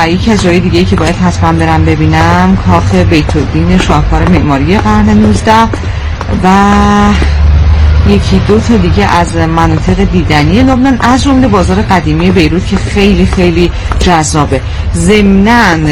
یکی از جای دیگه که باید حتما برم ببینم کاخ بیت‌الدین شاهکار معماری قرن 19 و یکی دو تا دیگه از مناطق دیدنی لبنان، از جمله بازار قدیمی بیروت که خیلی خیلی جذابه. ضمناً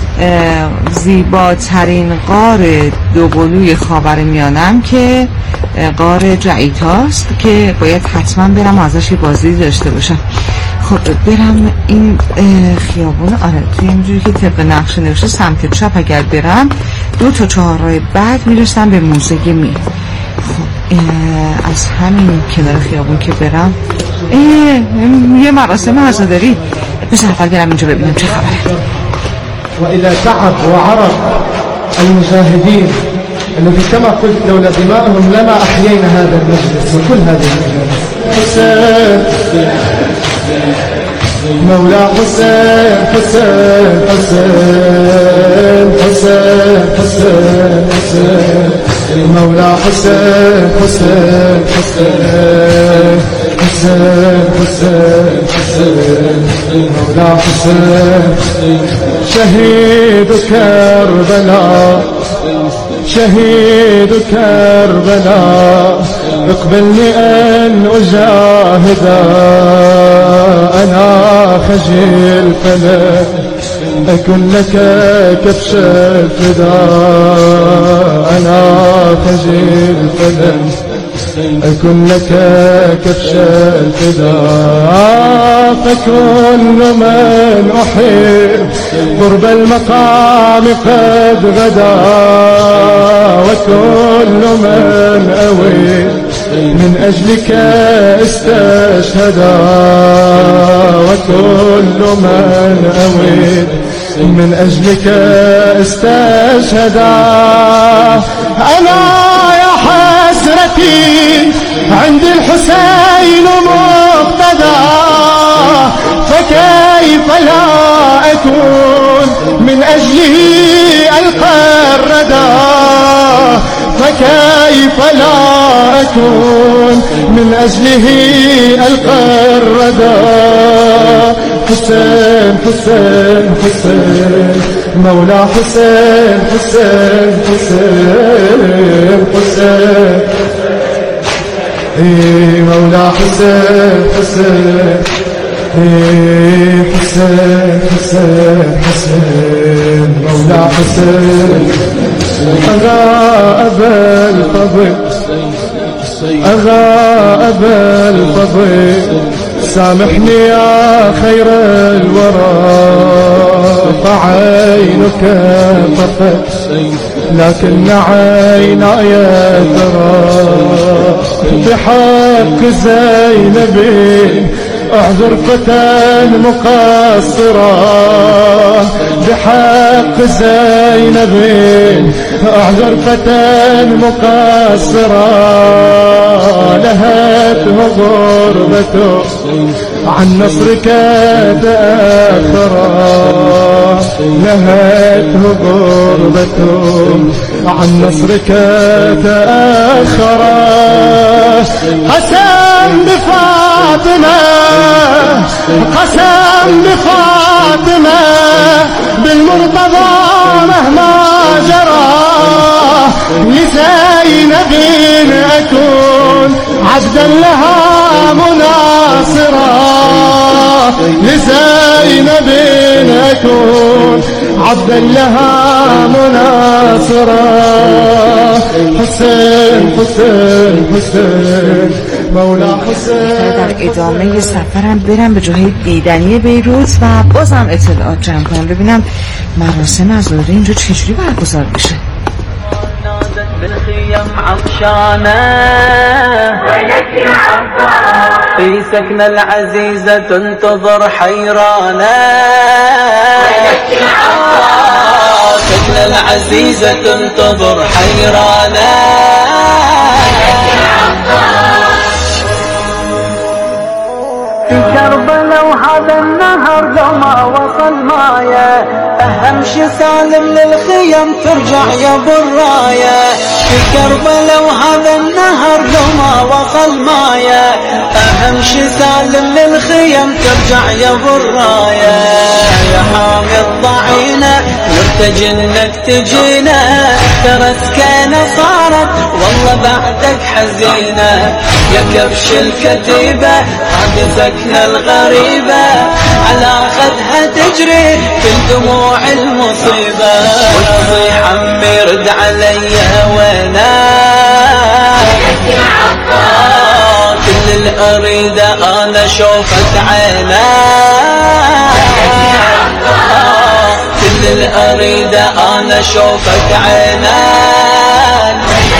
زیباترین غار دوقلوی خاورمیانه که غار جعیتاست که باید حتما برم ازش بازدید داشته باشم. خب برم این خیابون، آره توی اینجوری که طبق نقشه نوشته سمت چپ اگر برم 2 تا 4 راه بعد میرسم به موزه میر. خب از همین کنار خیابون که برم یه مراسم عزاداری، بذار اول برم اینجا ببینم چه خبره. وإلى تعب وعرق المجاهدين الذي كما قلت لولا دماءهم لما أحيينا هذا المجلس وكل هذه المجالس. حسين مولا حسين حسين حسين حسين حسين حسين مولا حسين حسين حسين حسين حسين حسين مولا حسين شهيد كربلاء شهيد كربلاء اقبلني أن أجاهد أنا خجل فلا أكن لك كبش الفداء أنا خجل فلا أكن لك كبش الفداء فكل من أحب قرب المقام قد غدا وكل من أوي من أجلك استشهدا وكل من أوي من أجلك استشهدا. أنا يا حسرتي عند الحسين مقتدى فكيف لا أكون من أجله ألقى الردى فكيف لا أكون من أجله ألقى الردى. حسين حسين حسين مولا حسين حسين حسين حسين مولا حسين حسين حسين حسين حسين مولا حسين. أغا أبا الفضل أغا أبا الفضل سامحني يا خير الورى فعينك طفت لكن عيناي ترى بحق زينب اعذر فتى مقصرا بحق زينب اعذر فتى مقصرا لهته غربته عن نصرك تأخرا لهته غربته عن نصرك تأخرا. قسم بفاطمة قسم بفاطمة بالمرتضى مهما جرى لزينب أكون عبدا لها مناصرا لزينب أكون عبدا لها مناصرا. حسين حسين حسين مولا حسین. در ادامه سفرم برم به جای دیدنی بیروت و بازم اطلاعات جمع کنم ببینم مراسم عزاداری اینجا چجوری برگزار میشه. بالخيم عطشانة في سكن العزيزة تنتظر حيرانة سكن العزيزة تنتظر حيرانة في كربلاء وهذا النهر لو ما وصل مايه أهم شي سالم للخيم ترجع يا براية في كربلاء وهذا النهر لو ما وصل مايه أهم شي سالم للخيم ترجع يا براية يا حامي نحتاج انك تجينا، ترى سكينة صارت والله بعدك حزينة، يا كبش الكتيبة هذه سكنة الغريبة، على خدها تجري في دموع المصيبة، وتصيح عمي رد علي وينك كل اللي اريده انا اشوفك عينك، كل اللي اريده انا اشوفك عينك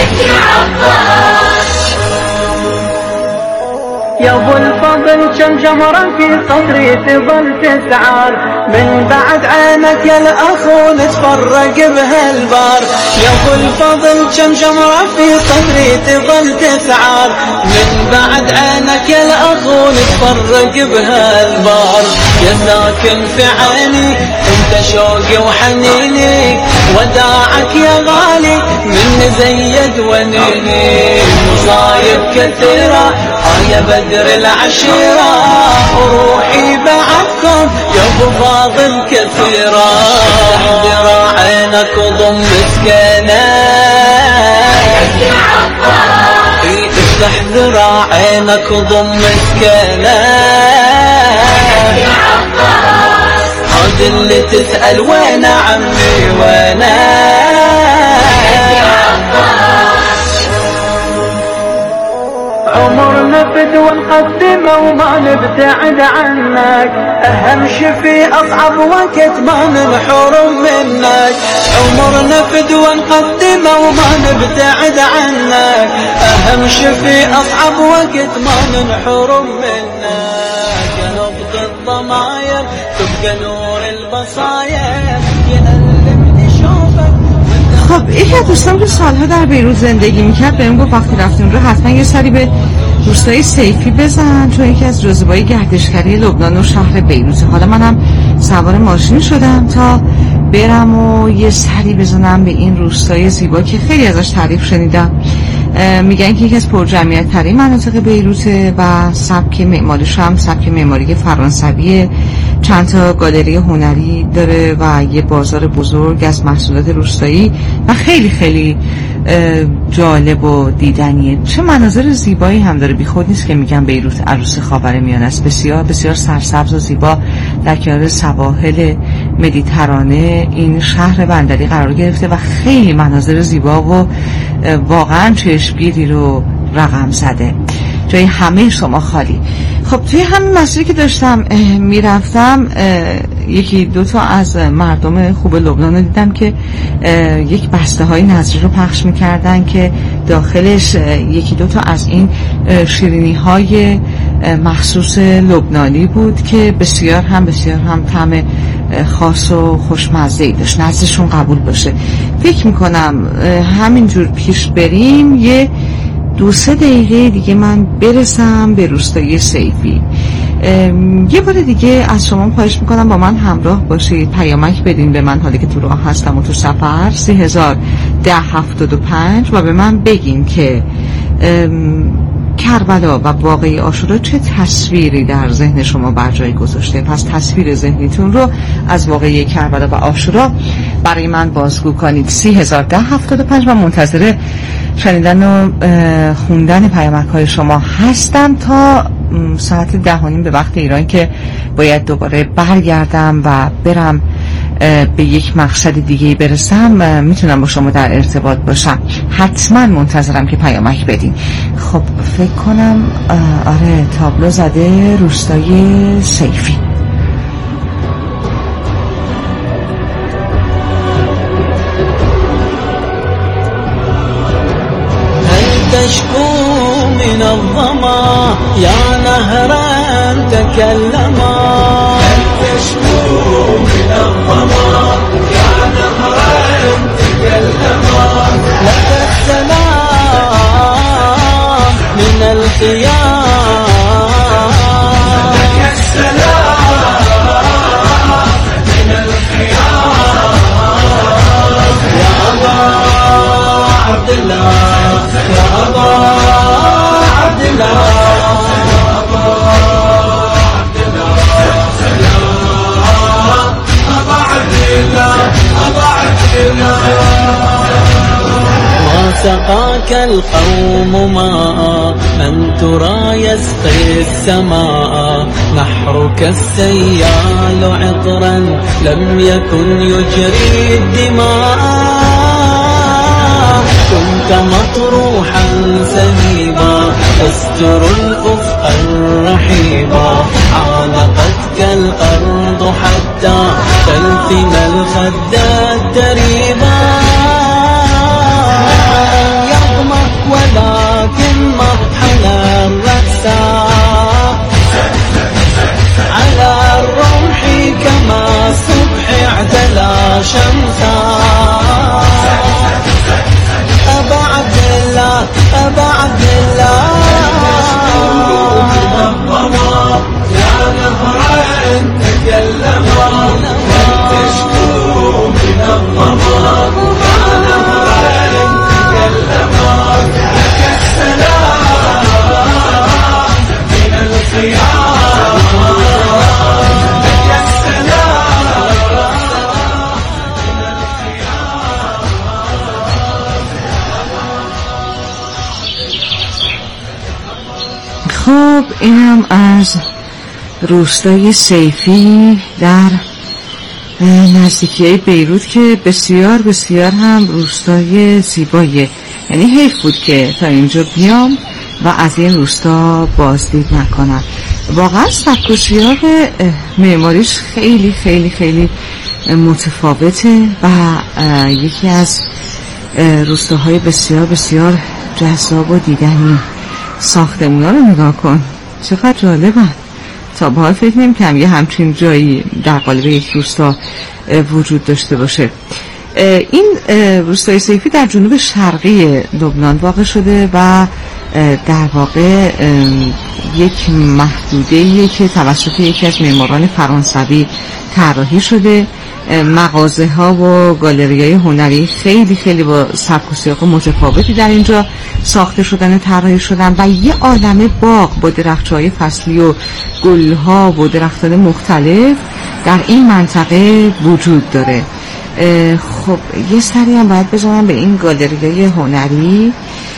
يا ابو الفضل كم جمرة في صدري تظل تسعار، من بعد عينك يا الاخو نتفرق بهالبار، يا ابو الفضل كم جمرة في صدري تظل تسعار، من بعد عينك يا الاخو نتفرق بهالبار، يا ساكن في عيني انت شوقي وحنيني، وداعك يا غالي من زيد ونيني، مصايب كثيرة يا بدر العشيرة، وروحي بعدكم يا ابو فاضل كثيرة، افتح ذراعينك وضم سكينك، افتح ذراعينك وضم سكينك، هذا اللي تسأل وين عمي وينك، عمرنا فدوى نقدمه وما نبتعد عنك، أهم شي في أصعب وقت ما ننحرم منك، عمرنا فدوى نقدمه وما نبتعد عنك، أهم شي في أصعب وقت ما ننحرم منك، يا نبض الضماير تبقى نور البصاير، يألمني شوفك. خب یکی از دوستان که سالها در بیروت زندگی میکرد بهم گفت وقتی رفتی اونجا حتما یه سری به روستای سیفی بزن، چون یکی از جاذبه‌های گردشگری لبنان و شهر بیروت. حالا منم سوار ماشین شدم تا برم و یه سری بزنم به این روستای زیبا که خیلی ازش تعریف شنیدم. میگن که یکی از پرجمعیت ترین مناطق بیروته و سبک معماریش هم سبک معماری فرانسویه، چند تا گالری هنری داره و یه بازار بزرگ از محصولات روستایی و خیلی خیلی جالب و دیدنیه. چه مناظر زیبایی هم داره، بیخود نیست که میگن بیروت عروس خاورمیانه است. بسیار بسیار سرسبز و زیبا در کنار سواحل مدیترانه این شهر بندری قرار گرفته و خیلی مناظر زیبا و واقعا چشمگیری رو رقم زده. جای همه شما خالی. خب توی همین مسیری که داشتم میرفتم یکی دوتا از مردم خوب لبنان رو دیدم که یک بسته های نظری رو پخش میکردن که داخلش یکی دوتا از این شیرینی های مخصوص لبنانی بود که بسیار هم طعم خاص و خوشمزه‌ای داشت، نزدشون قبول باشه. فکر میکنم همینجور پیش بریم یه 2-3 دقیقه دیگه من برسم به روستای سیفی. یه بار دیگه از شما خواهش میکنم با من همراه باشید، پیامک بدین به من حالی که تو راه هستم و تو سفر 301075 و به من بگین که کربلا و واقعه عاشورا چه تصویری در ذهن شما بر جای گذاشته. پس تصویر ذهنیتون رو از واقعه کربلا و عاشورا برای من بازگو کنید. 301075 و منتظر شنیدن و خوندن پیامک های شما هستم تا ساعت 10:30 به وقت ایران که باید دوباره برگردم و برم به یک مقصد دیگه برسم. میتونم با شما در ارتباط باشم. حتما منتظرم که پیامک بدین. خب فکر کنم آره تابلو زده روستای سیفی. تشكو من الظما يا نهرا تكلما، تشكو من الظما يا نهرا تكلما، لك السلام من الخيام، لك السلام من الخيام، يا أبا عبد الله يا أبا عبد الله، يا أبا عبد الله. ما سقاك القوم ماء من ترى يسقي السماء نحرك السيال عطرا لم يكن يجري الدماء كنت مطروحا سليما تستر الأفق الرحيبا عانقتك الأرض حتى تلثم الخد التريبا ولكن مرحلة الرأسا على الرمح كما الصبح اعتلى شمسا أبا عبد الله أبا عبد الله يا نهرا تكلما تشكو من الظما يا نهرا تكلما خب اینم از روستای سیفی در نزدیکی بیروت که بسیار بسیار هم روستای زیباییه. یعنی حیف بود که تا اینجا بیام و از این روستا بازدید نکنم. واقعا سبک و سیاق معماریش خیلی خیلی خیلی متفاوته و یکی از روستاهای بسیار بسیار جذاب و دیدنی. ساختمونا رو نگاه کن چقدر جالبن. تا به حال فکر نمی‌کردم یه همچین جایی در قالب یک روستا وجود داشته باشه. این روستای سیفی در جنوب شرقی لبنان واقع شده و در واقع یک محدوده‌ایه که توسط یکی از معماران فرانسوی طراحی شده. مغازه ها و گالری‌های هنری خیلی خیلی با سبک و سیاق متفاوتی در اینجا ساخته شدن و طراحی شدن و یه عالمه باغ با درخت‌های فصلی و گل‌ها و درختان مختلف در این منطقه وجود داره. خب یه سری هم باید بزنم به این گالری‌های هنری،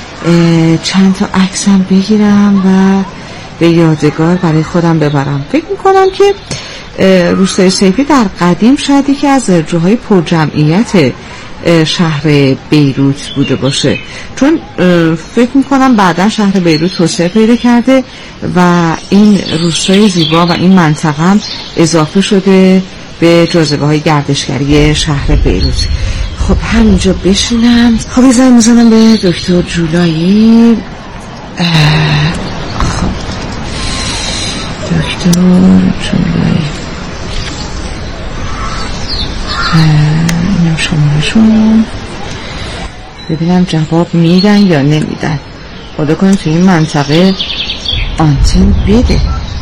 چند تا عکسم بگیرم و به یادگار برای خودم ببرم. فکر میکنم که روستای سیفی در قدیم شاید یکی از جاهای پرجمعیت شهر بیروت بوده باشه، چون فکر میکنم بعدا شهر بیروت توسعه پیدا کرده و این روستای زیبا و این منطقه هم اضافه شده به جاذبه های گردشگری شهر بیروت. خب همینجا بشینم. خب یه زنگ میزنم به دکتر جولایی. خب دکتر جولایی اینم شمارشون، ببینم جواب میدن یا نمیدن. خدا کنم توی این منطقه آنتن بده.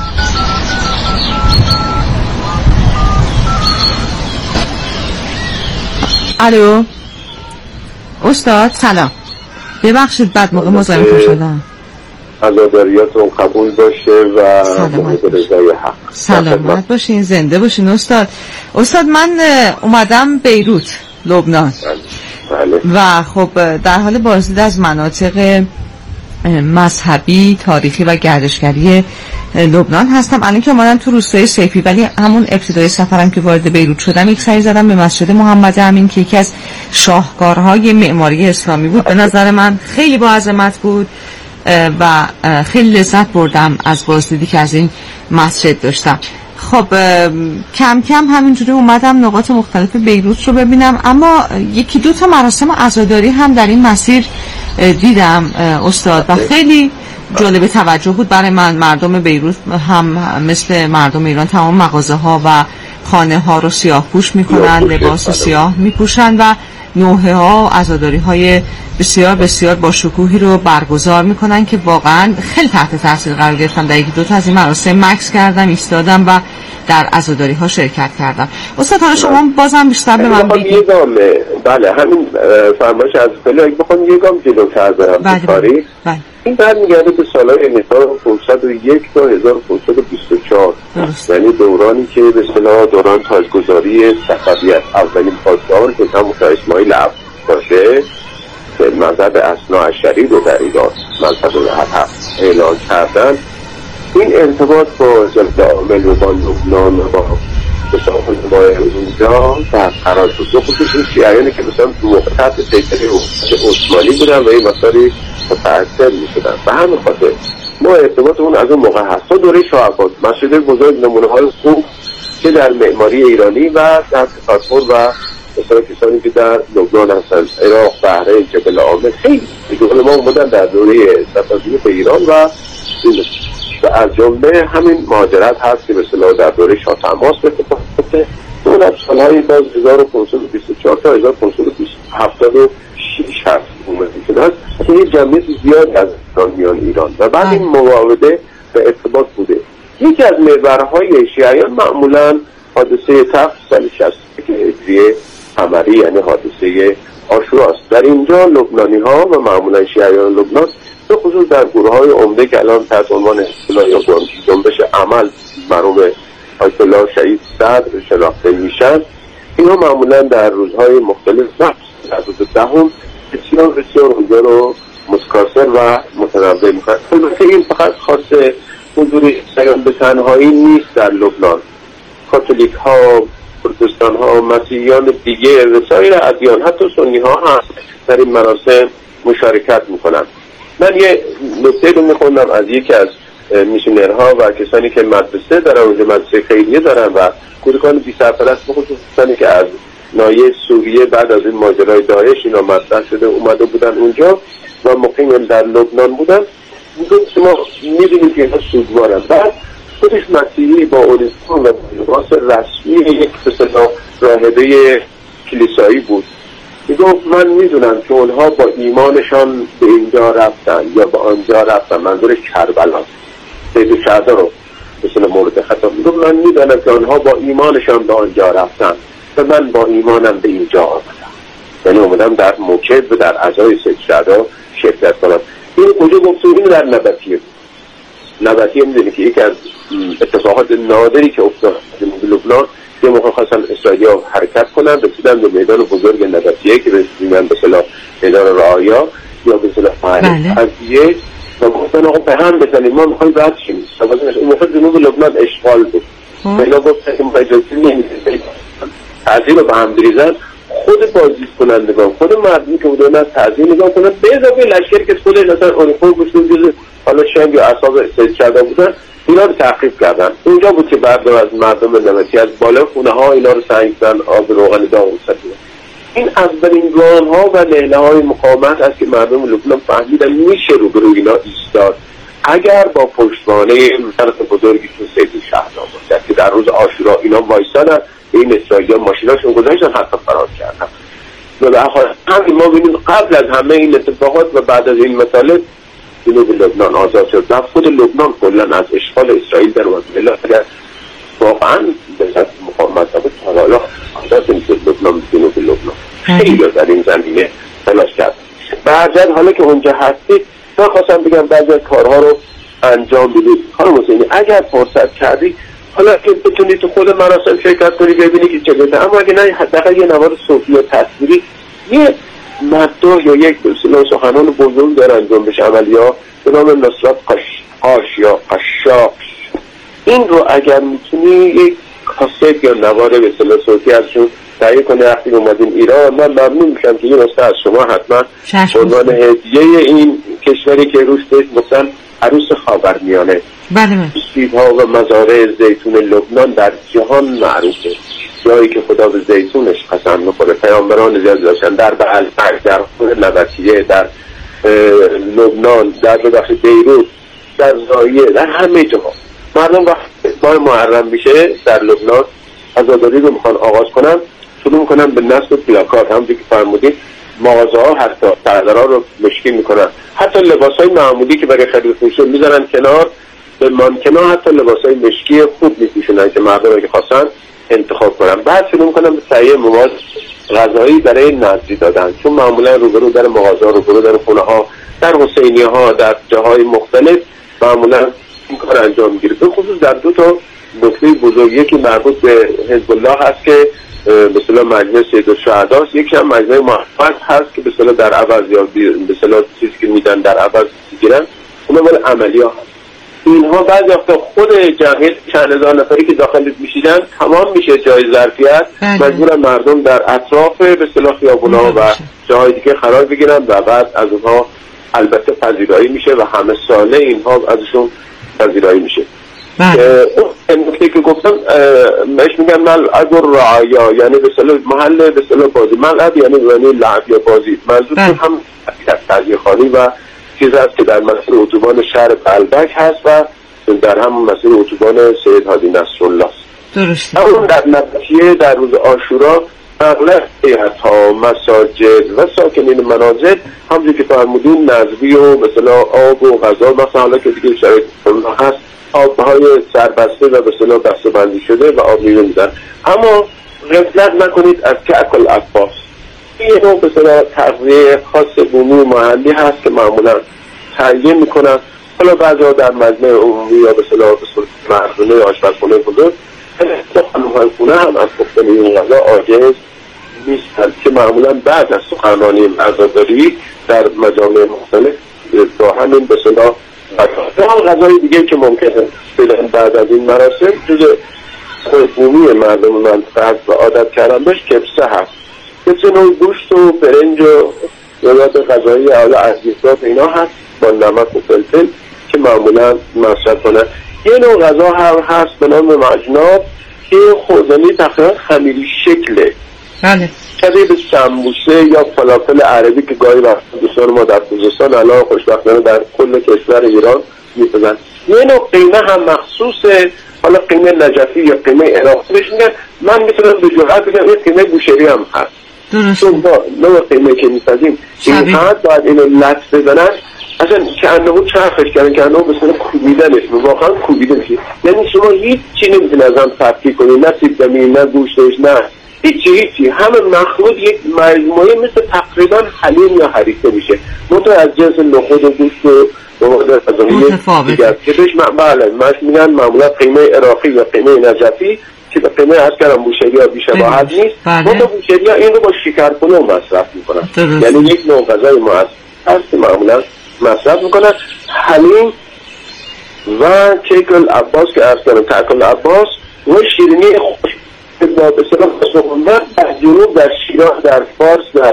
الو استاد سلام، ببخشید بعد موقع مزاحمتون شدم. عزاداریاتون قبول باشه و سلامت رضای حق. سلامت باشین، زنده باشین استاد. استاد من اومدم بیروت لبنان. بله. و خب در حال بازدید از مناطق مذهبی، تاریخی و گردشگری لبنان هستم. الان که اومدم تو روستای سیفی، ولی همون ابتدای سفرم که وارد بیروت شدم یک سری زدم به مسجد محمد امین که یکی از شاهکارهای معماری اسلامی بود. به نظر من خیلی با عظمت بود و خیلی لذت بردم از بازدیدی که از این مسجد داشتم. خب کم کم همینجوری اومدم نقاط مختلف بیروت رو ببینم، اما یکی دو تا مراسم عزاداری هم در این مسیر دیدم استاد و خیلی جالب توجه بود برای من. مردم بیروت هم مثل مردم ایران تمام مغازه ها و خانه ها رو سیاه پوش میکنن، لباس سیاه میپوشن و نوحه ها عزاداری های بسیار بسیار با شکوهی رو برگزار میکنن که واقعا خیلی تحت تاثیر قرار گرفتم. در یکی دو تا از این مراسم مکث کردم، ایستادم و در عزاداری ها شرکت کردم. استاد حالا شما بازم بیشتر به من بگید. بله همین فرمایش از پلی اگه بخوام یه گام جلوتر برم تاریخ. بله. این برمیگرده به سالهای 1501 تا 1524 یعنی دورانی که به اصطلاح دوران تاجگذاری صفویه، اولین پادشاه که همون اسماعیل عبد باشه که مذهب اثناعشری رو در ایران مذهب الحق اعلان کردن. این ارتباط با جبهه عامل و با لبنان و با با اونجا برقرار شد. به خصوص این شیعیانی که مثلا موقع سیطره عثمانی بودن و این مسائلی متأثر میشدن. به همین خاطر ما ارتباط اون از اون موقع هست. تا دوره شاه عباس مسجد بزرگ نمونه‌های خوب که در معماری ایرانی و در تصور و مثلا کسانی که در لبنان هستن، عراق، بحرین، جبل عامل، خیلی دیگه علما اومدن در دوره صفویه به ایران و از جمله همین مهاجرت هست که به اصطلاح در دوره شاه طهماسب اتفاق افتاده. اون از سالهای باز 1524 تا 1576 هست اومده شده است که یه جمعیت زیاد از میان ایران و بعد این مواعده به ارتباط بوده. یکی از محورهای شیعیان معمولا حادثه تفت سال 60 که هجری قمری یعنی حادثه عاشوراست. در اینجا لبنانی ها و معمولا شیعیان لبنان به خصوص در گروه های عمده که الان تحت عنوان اصطلاح یا جنبش عمل مرحوم آیت الله شهید صدر شناخته میشن، اینا معمولا در روزهای مختلف در روز دهم بسیار اونجا رو متکاثر و متنوع میکنن. البته این فقط خاص حضور شیعیان به تنهایی نیست. در لبنان کاتولیک ها، پروتستان ها، مسیحیان دیگه و سایر ادیان حتی سنی ها هم در این مراسم مشارکت میکنن. من یه نکته رو میخوندم از یکی از میشنرها و کسانی که مدرسه دارن اونجا، مدرسه خیریه دارن و کودکان بی سرپرست، بخصوص کسانی که از ناحیه سوریه بعد از این ماجرای داعش اینا مطرح شده اومده بودن اونجا و مقیم در لبنان بودن، میگفت ما میدونیم که اینا سوگوارن. بعد خودش مسیحی با اورسون و لباس رسمی یک فسلا راهبه کلیسایی بود. میگفت من میدونم که اونها با ایمانشان به اینجا رفتن یا به آنجا رفتن، منظور کربلا سید شهدا رو مثل مورد خطاب. میگفت من میدونم که آنها با ایمانشان به آنجا رفتن و من با ایمانم به اینجا آمدم، یعنی اومدم در موکب و در عزای سید شهدا شرکت کنم. این کجا گفت؟ این در نبطیه. نبطیه میدونی که یکی از اتفاقات نادری که افتاد در لبنان، یه موقع خواستن اسرائیلی ها حرکت کنن، رسیدن به میدان بزرگ نبطیه که رسیدن به صلاح میدان رعایا یا به صلاح قضیه و گفتن آقا به هم بزنید ما میخوایم رد شیم. اون موقع جنوب لبنان اشغال بود. اینا گفتن که ما اجازه نمیدیم تعظیم رو به هم بریزن. خود بازدید کنندگان، خود مردمی که بودن از تعظیم نگاه کنن، به اضافه لشکری که خودش مثلا اونیفرم پوشیده جز حالا شنگ یا اصحاب سید شهدا بودن، اینا رو تعقیب کردن. اونجا بود که بعد از مردم نبطی از بالا خونه ها اینا رو سنگ زدن، آب روغن داغون زدن. این اولین گام ها و لیله های مقاومت است که مردم لبنان فهمیدن میشه روبروی اینا ایستاد اگر با پشتوانه مرد بزرگی تو سید شهدا باشد که در روز عاشورا اینا وایسادن، این اسرائیلی‌ها ماشیناشون گذاشتن حتی فرار کردن. همین ما ببینیم قبل از همه این اتفاقات و بعد از این مطالب جنوب لبنان آزاد شد و خود لبنان کلا از اشغال اسرائیل در وقت اگر واقعا به صورت مقاومت بود تا حالا آزاد میشد لبنان. جنوب لبنان خیلی در این زمینه تلاش کرد. بعد حالا که اونجا هستید من خواستم بگم بعضی از کارها رو انجام بدید. خانم حسینی اگر فرصت کردی حالا که بتونید تو خود مراسم شرکت کنی ببینی که چه بهتره، اما اگه نه حداقل یه نوار صوتی یا تصویری یه مداح یا یک سخنان بزرگ در انجام بشه عملیات به نام نصرت قاش یا قشاق، این رو اگر میتونی یک کاست یا نوار به اصطلاح صوتی ازشون تهیه کنی وقتی اومدین ایران، من ممنون میشم که این راسته از شما حتما عنوان هدیه این کشوری که روش بهش مثلا عروس خاورمیانه سیب‌ها و مزارع زیتون لبنان در جهان معروفه، جایی که خدا به زیتونش قسم می‌خوره. پیامبران زیاد داشتن در بلخ، در خود نبطیه، در لبنان، در بخش بیروت، در زاییه، در همه جاها مردم وقتی ماه محرم میشه در لبنان عزاداری رو میخوان آغاز کنن، شروع میکنن به نصب پلاکارد، همونجوری که فرمودید مغازه‌ها حتی سردرها رو مشکل میکنن، حتی لباسای معمولی که برای خرید فروش میذارن کنار، به مانکنا حتی لباسای مشکی خوب میپوشونن که مردم اگه خواستن انتخاب کنن. بعد شروع میکنن به تهیه مواد غذایی برای نذری دادن، چون معمولا روبرو در مغازه، روبرو در خونه ها، در حسینیه ها، در جاهای مختلف معمولا این کار انجام میگیره. به خصوص در دو تا نکته بزرگی که مربوط به حزب الله هست که به اصطلاح مجمع سید الشهدا است، یکی هم مجمع محمد هست که به اصطلاح در عوض یا به اصطلاح چیزی که میدن در عوض میگیرن، اون مال عملیات هست. اینها بعضی وقتا خود جمعیت چند هزار نفری که داخل میشیدن تمام میشه جای ظرفیت، مجبورن مردم در اطراف به اصطلاح خیابونا و جاهای دیگه قرار بگیرن و بعد از اونها البته پذیرایی میشه و همه ساله اینها ازشون پذیرایی میشه. اون نکته که گفتم بهش میگن ملعب الرعایا، یعنی به اصطلاح محل به اصطلاح بازی. ملعب یعنی لعب یا بازی، منظور هم تجزیه‌خوانی و چیز هست که در مسیر اتوبان شهر بلبک هست و در هم مسیر اتوبان سید هادی نصرالله است. درسته. اون در نتیجه در روز عاشورا اغلب ها مساجد و ساکنین منازل همونجور که فرمودین نظری و مثلا آب و غذا، مثلا حالا که دیگه شرایط کرونا هست آبهای سربسته و به اصطلاح بسته بندی شده و آب می‌ریزن. اما غفلت نکنید از کعک العباس. این نوع به اصطلاح تغذیه خاص بومی محلی هست که معمولا تهیه میکنن. حالا بعضی‌ها در مجمع عمومی یا به اصطلاح مردونه آشپزخونه بزرگ خانم‌های خونه هم از گفتن این غذا عاجز نیستند که معمولا بعد از سخنرانی عزاداری در مجامع مختلف با همین به اصطلاح غذای دیگه که ممکنه بعد از این مراسم جز عمومی مردم منطقه و عادت کردن بهش کبسه هست. کبسه نوع گوشت و برنج و مواد غذایی حالا عزیزات اینا هست با نمک و فلفل که معمولا مصرف کنن. یه نوع غذا هم هست به نام مجناب که خوردنی تقریبا خمیری شکله، بله، شبیه به سمبوسه یا فلافل عربی که گاهی وقت دوستان ما در خوزستان الان خوشبختانه در کل کشور ایران می‌پزن. یه نوع قیمه هم مخصوص، حالا قیمه نجفی یا قیمه عراقی بهش میگن. من میتونم به جرئت بگم این قیمه بوشهری هم هست. چون با نوع قیمه که می‌پزیم اینقدر باید اینو لط بزنن اصلا که انهو چرخش کردن که انهو بسیار کوبیدنش واقعا کوبیده میشه. یعنی شما هیچ چی نمیتونی از هم تفکیک کنی، نه سیب زمینی نه گوشتش نه هیچی. همه مخلوط یک مجموعه مثل تقریبا حلیم یا هریسه میشه، منطقه از جنس نخود و گوشت و مواد غذایی دیگر که بهش میگن معمولا قیمه عراقی یا قیمه نجفی که به قیمه از کردم بوشهری ها بیشباهت نیست. منطقه بوشهری ها این رو با شکرپلو مصرف میکنن، یعنی یک نوع غذای هست که معمولا مصرف میکنن. حلیم و کیک العباس که از کردم کیک العباس و شیرینی خوش با به اصطلاح سخنور در جنوب، در شیراز، در فارس، در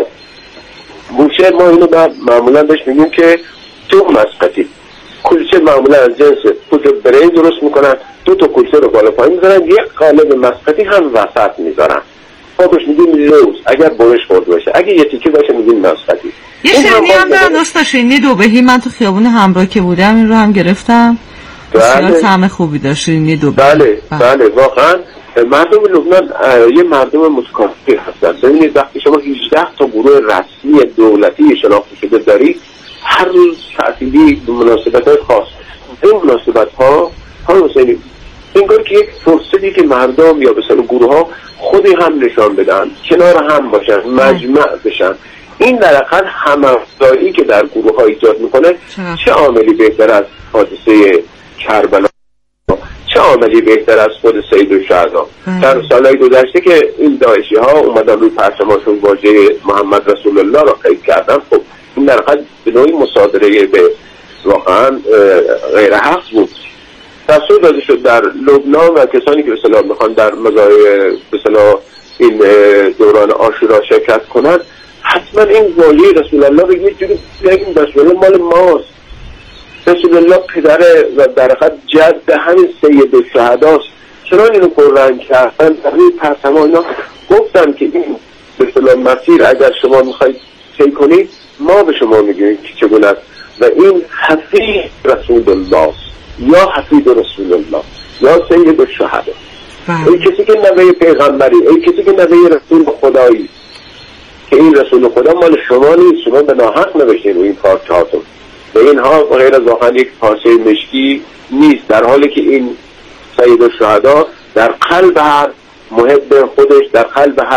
بوشهر ما اینو معمولا بهش میگیم که تو مسقطی. کلچه معمولا از جنس کلچه برنج درست میکنن، دو تا کلچه رو بالا پایین میذارن، یک قالب مسقطی هم وسط میذارن. ما بهش میگیم لوز اگر برش خورد باشه، اگه یه تیکه باشه میگیم مسقطی. یه شیرینی هم دارن دوست شیرینی دو بهی، من تو خیابون همراه که بودم این رو هم گرفتم. بسیار طعم خوبی داشت شیرینی دو بهی. بله واقعا مردم لبنان یه مردم متکافی هستن. ببینید وقتی شما 18 تا گروه رسمی دولتی شناخته شده دارید، هر روز تعطیلی به مناسبت‌های خاص، این مناسبت‌ها حسینی انگار که یک فرصتی که مردم یا به اصطلاح گروه‌ها خودی هم نشان بدن، کنار هم باشن، مجمع بشن. این در حقیقت هم‌افزایی که در گروه‌ها ایجاد میکنه چه عاملی بهتر از حادثه کربلا، چه عاملی بهتر از خود سید الشهدا. در سالهای گذشته که این داعشی ها اومدن روی پرچماشون واژه محمد رسول الله را قید کردن، خب این در حقیقت به نوعی مصادره به واقعا غیر حق بود. دستور داده شد در لبنان و کسانی که به اصطلاح میخوان در مزایای به اصطلاح این دوران عاشورا شرکت کنند حتما این واژه رسول الله رو یه جوری بگیم رسول الله مال ماست. رسول الله پدر و در حقیقت جد همین سید الشهداست. چرا اینو پررنگ کردن در روی پرچم‌ها اینا گفتن که این به اصطلاح مسیر اگر شما میخواید طی کنید ما به شما میگیم که چگونه است و این حفید رسول الله یا حفید رسول الله یا سید الشهدا، ای کسی که نوه پیغمبری، ای کسی که نوه رسول خدایی، که این رسول خدا مال شما نیست، شما به ناحق نوشتین روی این پارچه هاتون و اینها غیر از واقعا یک پارچه مشکی نیست، در حالی که این سید الشهدا در قلب هر محب خودش، در قلب هر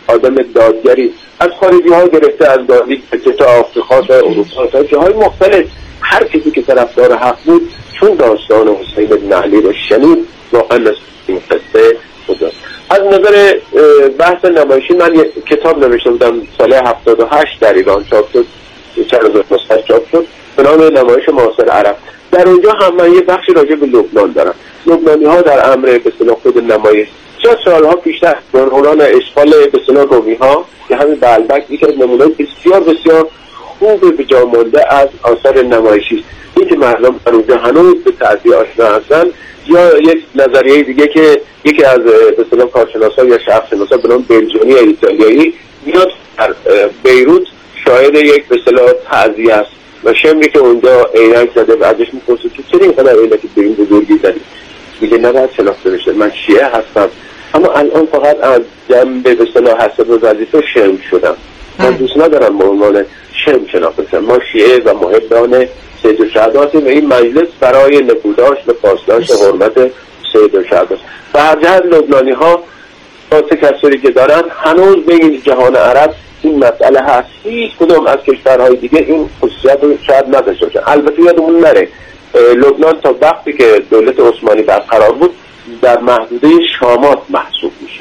آدم دادگری، از خارجی ها گرفته، از گاندی تا آفریقا تا اروپا تا جاهای مختلف، هر کسی که طرفدار حق بود چون داستان حسین بن علی رو شنید واقعا از این قصه بود. از نظر بحث نمایشی من یک کتاب نوشته بودم سال 78 در ایران چاپ شد، چند هزار نسخه چاپ شد به نام نمایش معاصر عرب. در اونجا هم من یه بخشی راجع به لبنان دارم. لبنانی ها در امر به اصطلاح خود نمایش چند سالها پیشتر دوران اشغال به اصطلاح رومی ها که همین بلبک یکی از نمونه‌های بسیار بسیار خوب به جا مانده از آثار نمایشی است. اینکه مردم در اونجا هنوز به تعزیه آشنا هستند، یا یک نظریه دیگه که یکی از به اصطلاح کارشناسا یا شخص‌شناسا به نام بلژیمی یا ایتالیایی میاد در بیروت شاهد یک به اصطلاح تعزیه است و شمری که اونجا عینک زده و ازش میپرسه که چرا اینقدر عینک به این بزرگی زدی؟ میگه نباید شناخته بشه، من شیعه هستم اما الان فقط از جنبه به اصطلاح حسب و وظیفه شرم شدم. من دوست ندارم به عنوان شرم شناخته بشم. ما شیعه و محبان سید الشهدا هستیم و این مجلس برای نکوداشت و پاسداشت حرمت سید الشهدا. و هر جهت لبنانی ها با تکثری که دارن هنوز به این جهان عرب این مسئله هست. هیچ کدوم از کشورهای دیگه این خصوصیت رو شاید نداشته باشن. البته یادمون نره لبنان تا وقتی که دولت عثمانی برقرار بود در محدوده شامات محسوب میشه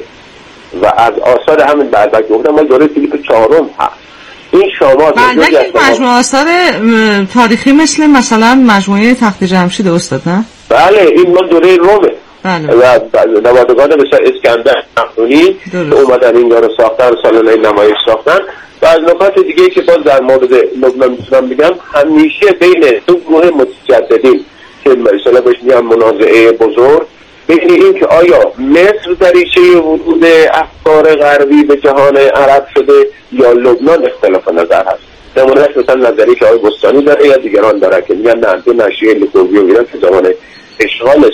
و از آثار همین بلبک گفتم ما دوره فیلیپ چهارم هست. این شامات بلبک یک مجموعه آثار تاریخی مثلا مجموعه تخت جمشید استاد نه؟ بله این ما دوره رومه. بله. و نمادگان مثل اسکندر مقدونی اومدن این رو ساختن، سالن نمایش ساختن. و از نکات دیگه که باز در مورد لبنان میتونم بگم همیشه بین دو گروه متجددین که مثلا بهش میگن منازعه بزرگ بین این که آیا مصر دریچه ورود افکار غربی به جهان عرب شده یا لبنان اختلاف نظر هست. نمونهش مثلا نظری که آقای بستانی داره یا دیگران داره که میگن نه دو نشریه لیکووی و ایران که زمان اشغال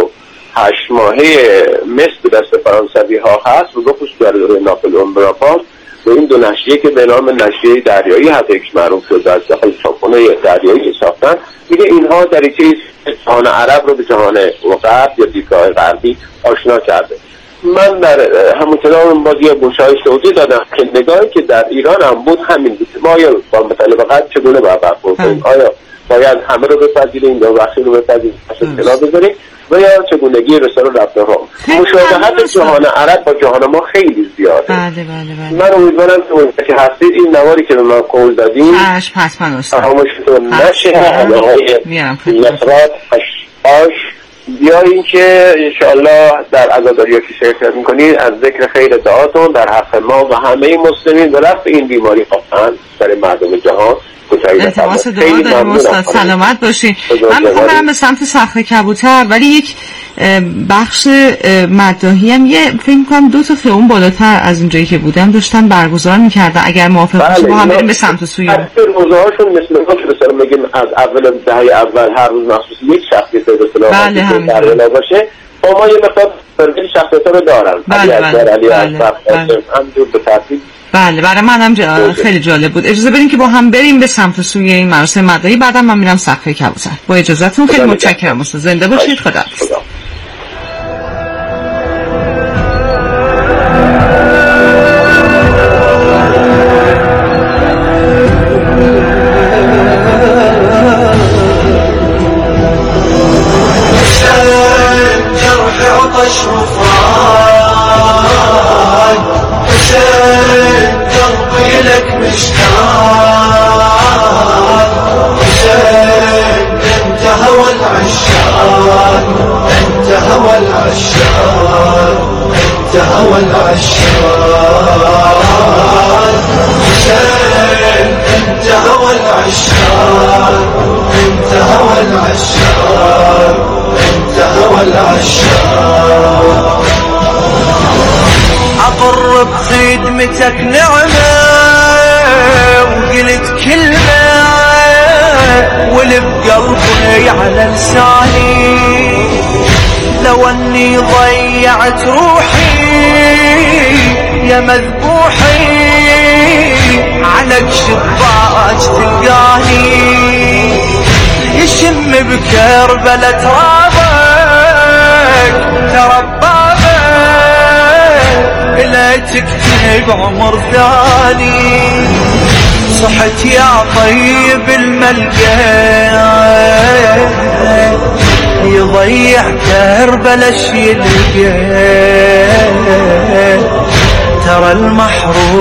38 ماهه مصر دست فرانسوی ها هست و بخصوص در دوره ناپلئون بناپارت و این دو نشریه که به نام نشریه دریایی حتی یک معروف شده از داخل چاپخانه دریایی ساختن میگه اینها دریچه جهان عرب رو به جهان غرب یا دیدگاه غربی آشنا کرده. من در همون کلام بازی گوشه‌های توضیح دادم که نگاهی که در ایران هم بود همین بود. ما آیا با مطالبه قد چگونه باید برخورد کنیم؟ آیا باید همه رو بپذیریم یا بخشی رو بپذیریم اصلا بذاریم و یا چگونگی رسال و رفتارها؟ مشابهت جهان عرب با جهان ما خیلی زیاده. بله. من امیدوارم که هستید این نواری که به من قول دادیم حتما استاد فراموشتون نشه. آقای نصرت آش بیایین که انشاءالله در عزاداری که شرکت میکنید از ذکر خیر دعاتون در حق ما و همه مسلمین و رفع این بیماری خواهن در مردم جهان. التماس دعا داریم استاد، سلامت باشین. من میخوام برم به سمت صخره کبوتر ولی یک بخش مداحی هم یه فکر میکنم 2 تا خیابون بالاتر از اونجایی که بودم داشتن برگزار میکردن. اگر موافق باشید با هم بریم به سمت سوی اون. روزهاشون مثل ما که مثلا میگیم از اول دهه اول هر روز مخصوص یک شخصیت به اصطلاح در باشه با ما یه مقدار فرقی شخصیت‌ها رو دارن. علی اکبر همینجور به ترتیب. بله برای منم خیلی جالب بود. اجازه بدین که با هم بریم به سمت سوی این مراسم مداحی، بعدم من میرم صخره کبوتر. با اجازهتون خیلی متشکرم استاد. زنده باشید. خدا أقر بخدمتك نعمة وقلت كلمة والبقلبي على لساني لو أني ضيعت روحي يا مذبوحي على شباك تلقاني يشم بكربلة ترابك تربابك لا تكتب عمر ثاني. صحت يا طيب الملقى يضيع كربلا الشي يلقى. ترى المحروم